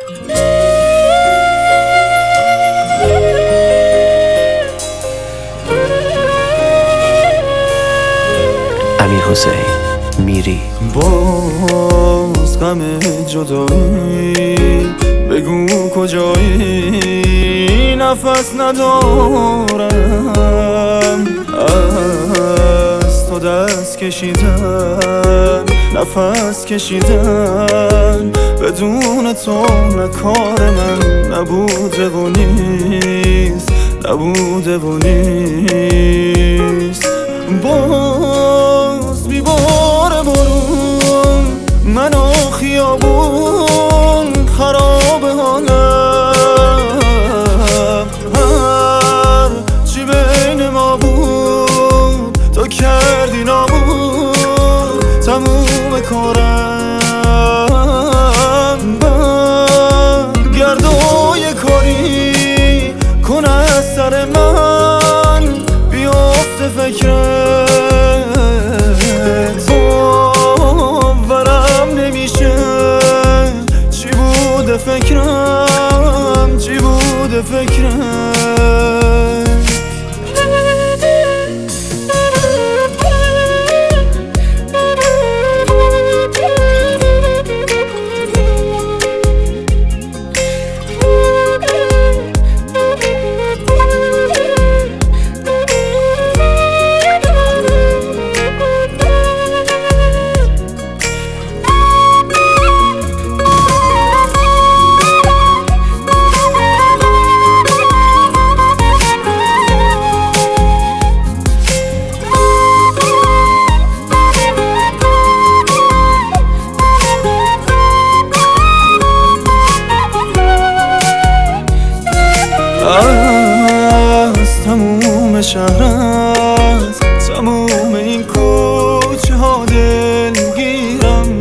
امیر حسین میری. باز غم جدایی، بگو کجایی، نفس ندارم. از تو دست کشیدن، نفس کشیدن، بدون تو نه کار من نبوده و نیست، نبوده و نیست. باز میباره برون منو خیابون، خراب حالم. هر چی بین ما بود تو کردی نابود، تموم کارم. برگرد و یه کاری کن از سر من، بیافته فکرت باورم نمیشه. چی بوده فکرم، چی بوده فکرم. از تموم شهر، از تموم این کوچه ها دلگیرم.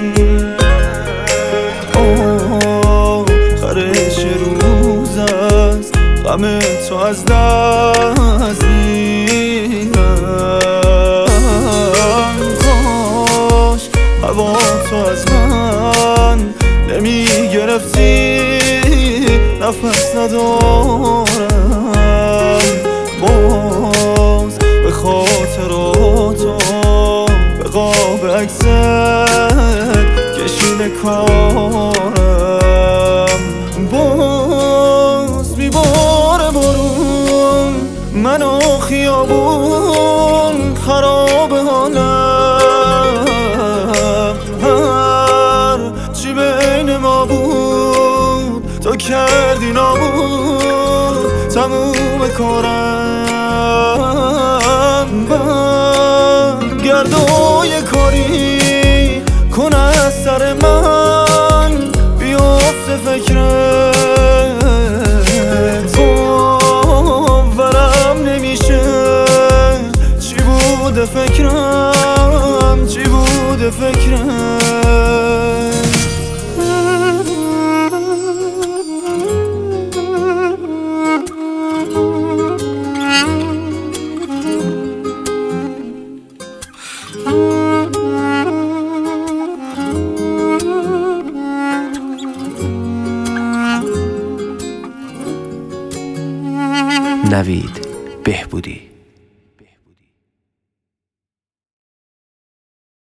آخرش روز از غم تو از دست میرم. کاش هوا تو از من نمیگرفتی، نفس ندارم. باز به خاطراتو به قاب عکست کشیده کارم. باز میباره برون منو خیابون، خراب حالم. هر چی بین ما بود تو کردی نابود، تموم کارم. برگرد و یه کاری کن از سر من، بیافته فکرت باورم نمیشه. چی بوده فکرم، چی بوده فکرم. نوید بهبودی.